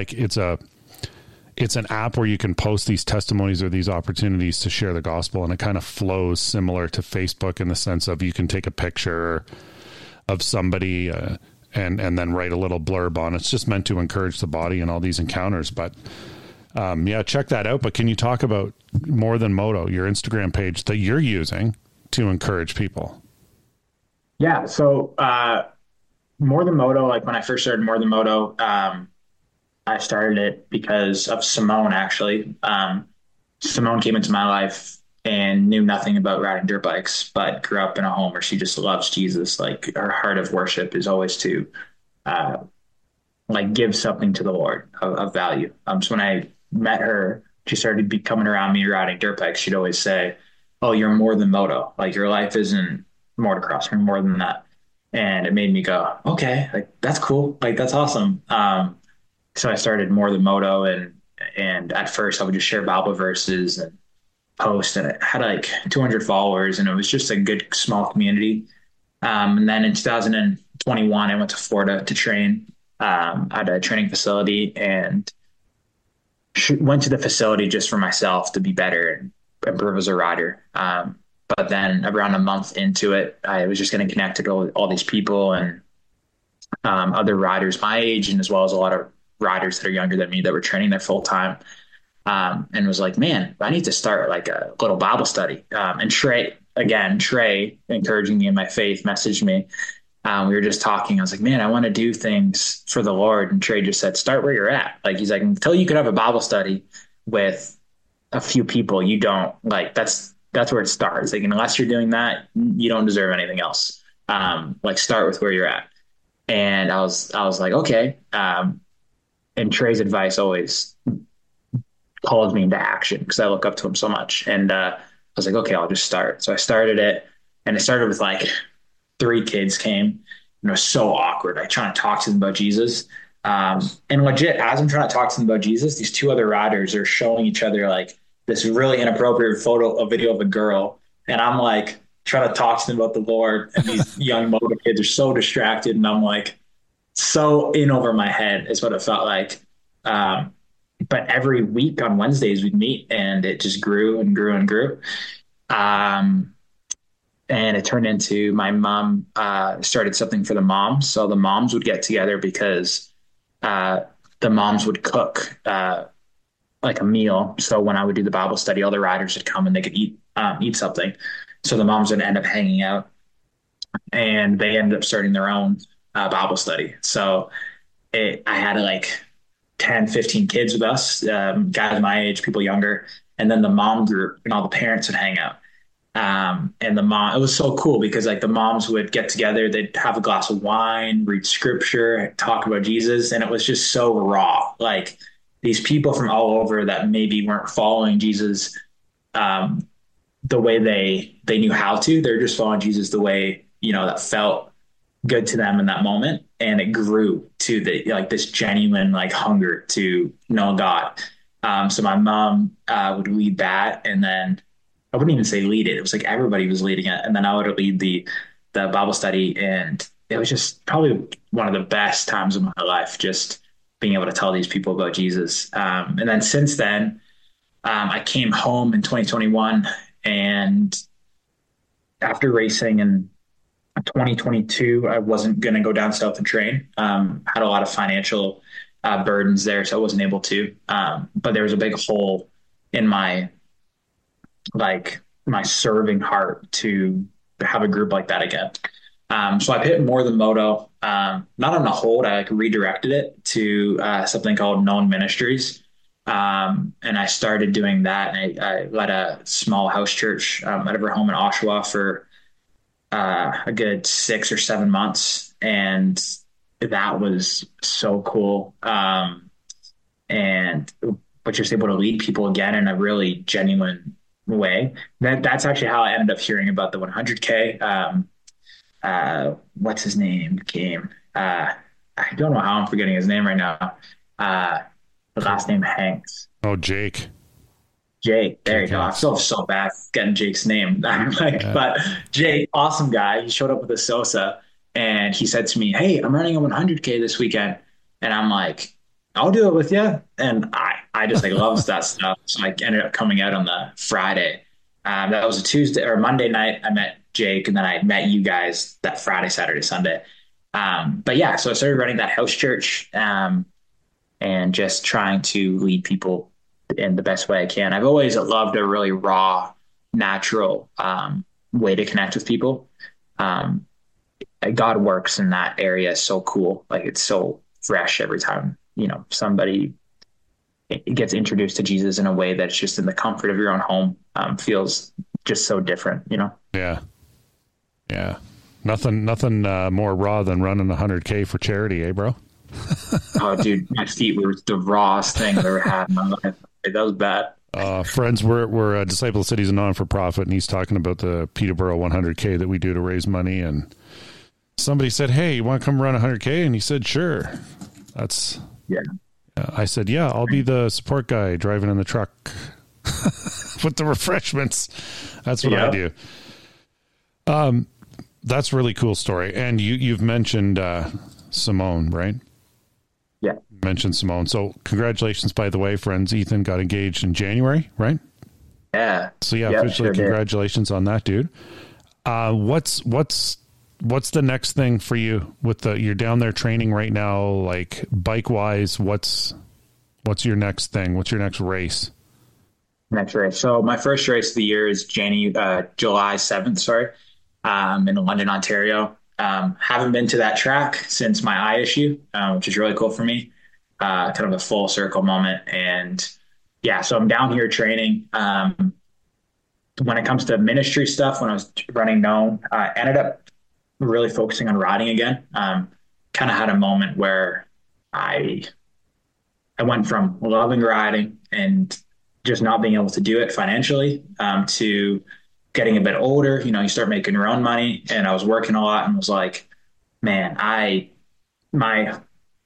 it's an app where you can post these testimonies or these opportunities to share the gospel. And it kind of flows similar to Facebook in the sense of you can take a picture of somebody and then write a little blurb on it. It's just meant to encourage the body and all these encounters. But check that out. But can you talk about More Than Moto, your Instagram page that you're using to encourage people?
Yeah. So More Than Moto, like when I first started More Than Moto, I started it because of Simone, actually. Simone came into my life and knew nothing about riding dirt bikes, but grew up in a home where she just loves Jesus. Like her heart of worship is always to give something to the Lord of value. So when I met her, she started coming around me riding dirt bikes. She'd always say, oh, you're more than moto. Like your life isn't motocross, you're more than that. And it made me go, okay, that's cool. That's awesome. So I started More Than Moto, and at first I would just share Bible verses and post, and it had 200 followers, and it was just a good small community. And then in 2021, I went to Florida to train at a training facility, and went to the facility just for myself to be better and improve as a rider. But then around a month into it, I was just getting connected to all these people and other riders my age, and as well as a lot of riders that are younger than me that were training there full time. And was like, man, I need to start like a little Bible study. And Trey, encouraging me in my faith, messaged me. We were just talking. I was like, man, I want to do things for the Lord. And Trey just said, start where you're at. Like, he's like, until you could have a Bible study with a few people, you don't like, that's where it starts. Like, unless you're doing that, you don't deserve anything else. Like, start with where you're at. And I was like, okay. And Trey's advice always called me into action because I look up to him so much. And I was like, okay, I'll just start. So I started it, and it started with like 3 kids came, and it was so awkward. I trying to talk to them about Jesus. And legit, as I'm trying to talk to them about Jesus, these 2 other riders are showing each other like this really inappropriate a video of a girl. And I'm like trying to talk to them about the Lord. And these young motor kids are so distracted. And I'm like so in over my head is what it felt like. But every week on Wednesdays we'd meet, and it just grew and grew and grew. And it turned into my mom started something for the moms. So the moms would get together because the moms would cook like a meal. So when I would do the Bible study, all the riders would come and they could eat something. So the moms would end up hanging out, and they ended up starting their own Bible study. So I had like 10, 15 kids with us, guys my age, people younger. And then the mom group and all the parents would hang out. And it was so cool because like the moms would get together, they'd have a glass of wine, read scripture, talk about Jesus. And it was just so raw. Like these people from all over that maybe weren't following Jesus the way they knew how to, they're just following Jesus the way, that felt good to them in that moment. And it grew to this genuine like hunger to know God. So my mom would lead that, and then I wouldn't even say lead it. It was like everybody was leading it. And then I would lead the Bible study. And it was just probably one of the best times of my life, just being able to tell these people about Jesus. And then since then, I came home in 2021, and after racing in 2022, I wasn't going to go down south and train. Had a lot of financial burdens there, so I wasn't able to. But there was a big hole in my serving heart to have a group like that again. So I hit more than moto, not on a hold. I redirected it to something called Known Ministries. And I started doing that. And I led a small house church out of our home in Oshawa for a good 6 or 7 months. And that was so cool. But just able to lead people again in a really genuine way. That's actually how I ended up hearing about the 100K. What's his name? I don't know how I'm forgetting his name right now. The last name Hanks.
Oh, Jake.
There you go. I feel so bad getting Jake's name. But Jake, awesome guy. He showed up with a Sosa, and he said to me, "Hey, I'm running a 100K this weekend." And I'm like, "I'll do it with you." And I just loves that stuff. So I ended up coming out on the Friday. That was a Tuesday or Monday night. I met Jake, and then I met you guys that Friday, Saturday, Sunday. But yeah, so I started running that house church, and just trying to lead people in the best way I can. I've always loved a really raw, natural way to connect with people. God works in that area is so cool. Like it's so fresh every time, somebody gets introduced to Jesus in a way that's just in the comfort of your own home. Feels just so different,
Yeah. Yeah. Nothing more raw than running 100K for charity, bro?
Oh, dude, my feet were the rawest thing I've ever had in my life. That was bad.
Friends, we're a Disciple of Cities, a non-for-profit, and he's talking about the Peterborough 100K that we do to raise money. And somebody said, "Hey, you want to come run 100K?" And he said, "Sure." I said, "Yeah, I'll be the support guy driving in the truck with the refreshments." That's what I do. That's a really cool story. And you've mentioned Simone, right?
Yeah.
Mentioned Simone. So congratulations, by the way, friends. Ethan got engaged in January, right?
Yeah.
So yeah,
Yep,
officially
sure did.
congratulations on that, dude. What's the next thing for you with you're down there training right now, like bike wise, what's your next thing? What's your next race?
Next race. So my first race of the year is July 7th, sorry, in London, Ontario. Haven't been to that track since my eye issue, which is really cool for me. Kind of a full circle moment. And yeah, so I'm down here training. When it comes to ministry stuff, when I was running Known, I ended up really focusing on riding again. Kind of had a moment where I I went from loving riding and just not being able to do it financially, to getting a bit older. You know, you start making your own money, and I was working a lot and was like, man, my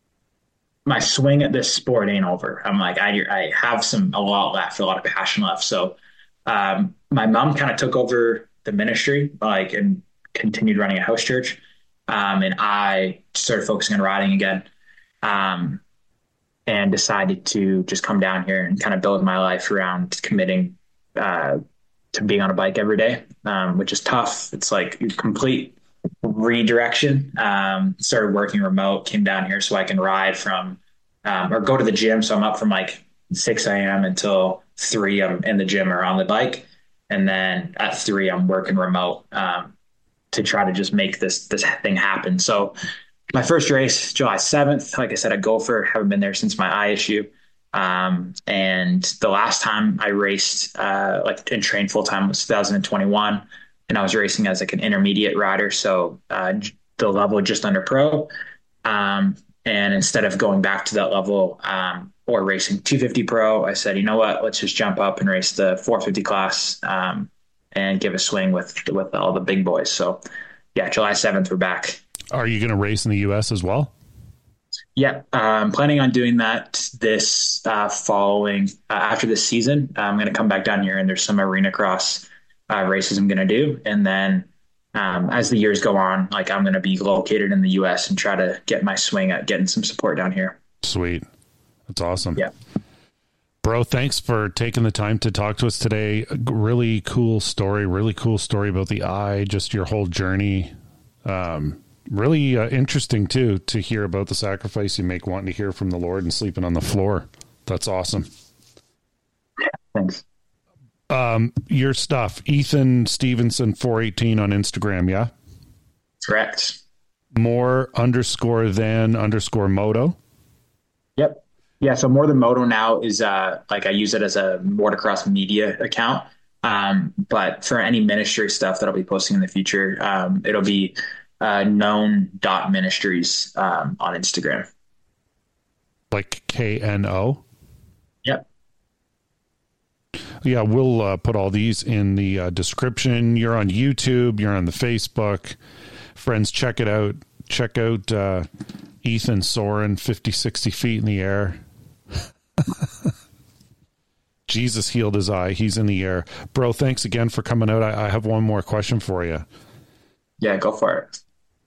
my swing at this sport ain't over. I'm like, I have a lot left, a lot of passion left. So my mom kind of took over the ministry, like, and continued running a house church. And I started focusing on riding again. Um, and decided to just come down here and kind of build my life around committing to being on a bike every day, which is tough. It's like complete redirection. Started working remote, came down here so I can ride from or go to the gym. So I'm up from like 6 a.m. until 3. I'm in the gym or on the bike. And then at 3, I'm working remote to try to just make this thing happen. So my first race, July 7th, like I said, at Gopher, haven't been there since my eye issue. And the last time I raced, like and trained full time was 2021. And I was racing as like an intermediate rider. So, the level just under pro. And instead of going back to that level, or racing 250 pro, I said, you know what, let's just jump up and race the 450 class, and give a swing with all the big boys. So yeah, July 7th, we're back.
Are you going to race in the US as well?
Yeah, I'm planning on doing that this following after this season. I'm going to come back down here, and there's some arena cross races I'm going to do. And then as the years go on, like, I'm going to be located in the US and try to get my swing at getting some support down here.
Sweet. That's awesome.
Yeah.
Bro, thanks for taking the time to talk to us today. Really cool story about the eye, just your whole journey. Really interesting too, to hear about the sacrifice you make wanting to hear from the Lord and sleeping on the floor. That's awesome.
Yeah, thanks.
Your stuff, Ethan Stevenson 418 on Instagram. Yeah.
Correct.
More_than_moto.
Yep. Yeah. So More Than Moto now is like, I use it as a motocross media account. But for any ministry stuff that I'll be posting in the future, it'll be known.ministries on Instagram.
Like KNO.
Yep.
Yeah, we'll put all these in the description. You're on YouTube. You're on the Facebook. Friends, check it out. Check out Ethan soaring 50, 60 feet in the air. Jesus healed his eye. He's in the air. Bro, thanks again for coming out. I have one more question for you.
Yeah, go for it.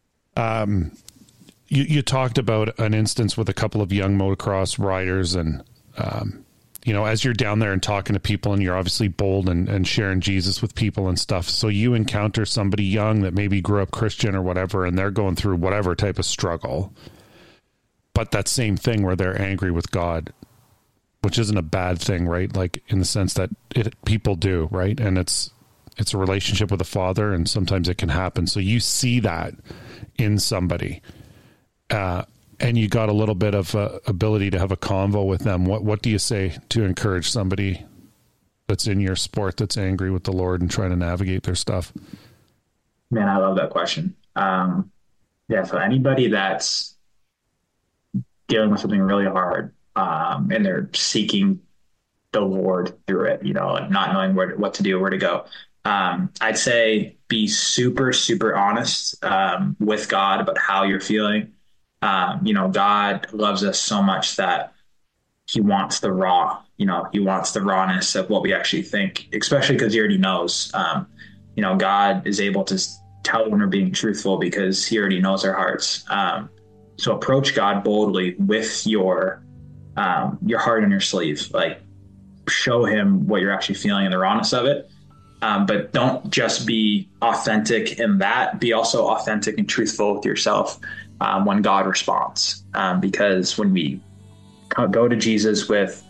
You talked about an instance with a couple of young motocross riders, and you know, as you're down there and talking to people, and you're obviously bold and sharing Jesus with people and stuff. So you encounter somebody young that maybe grew up Christian or whatever, and they're going through whatever type of struggle, but that same thing where they're angry with God, which isn't a bad thing, right? Like, in the sense that people do, right? And it's a relationship with a father, and sometimes it can happen. So you see that in somebody, and you got a little bit of ability to have a convo with them. What do you say to encourage somebody that's in your sport that's angry with the Lord and trying to navigate their stuff?
Man, I love that question. Yeah, so anybody that's dealing with something really hard, and they're seeking the Lord through it, you know, like not knowing what to do, where to go. I'd say be super, super honest with God about how you're feeling. You know, God loves us so much that he wants the raw, you know, he wants the rawness of what we actually think, especially because he already knows. You know, God is able to tell when we're being truthful because he already knows our hearts. So approach God boldly with your heart on your sleeve. Like, show him what you're actually feeling and the rawness of it. But don't just be authentic in that. Be also authentic and truthful with yourself when God responds. Because when we go to Jesus with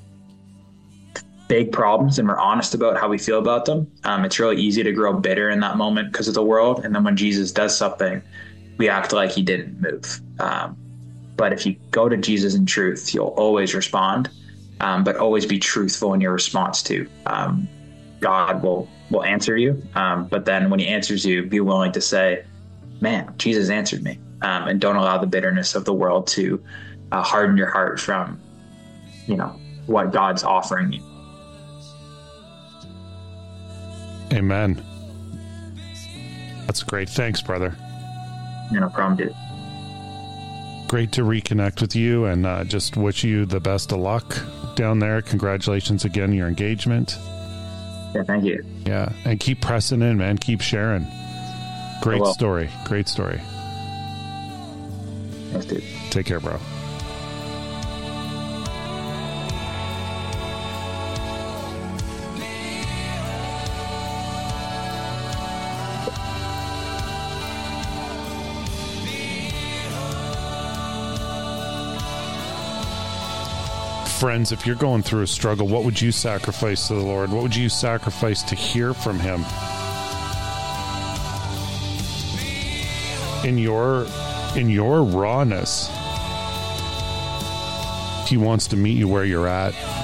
big problems and we're honest about how we feel about them, it's really easy to grow bitter in that moment because of the world. And then when Jesus does something, we act like he didn't move. But if you go to Jesus in truth, you'll always respond, but always be truthful in your response too. God will answer you. But then when he answers you, be willing to say, man, Jesus answered me. And don't allow the bitterness of the world to harden your heart from, what God's offering you.
Amen. That's great. Thanks, brother.
No problem, dude.
Great to reconnect with you, and just wish you the best of luck down there. Congratulations again on your engagement.
Yeah, thank you.
Yeah, and keep pressing in, man. Keep sharing. Great story. Great story.
Thanks, dude.
Take care, bro. Friends, if you're going through a struggle, what would you sacrifice to the Lord? What would you sacrifice to hear from him? In your rawness, he wants to meet you where you're at.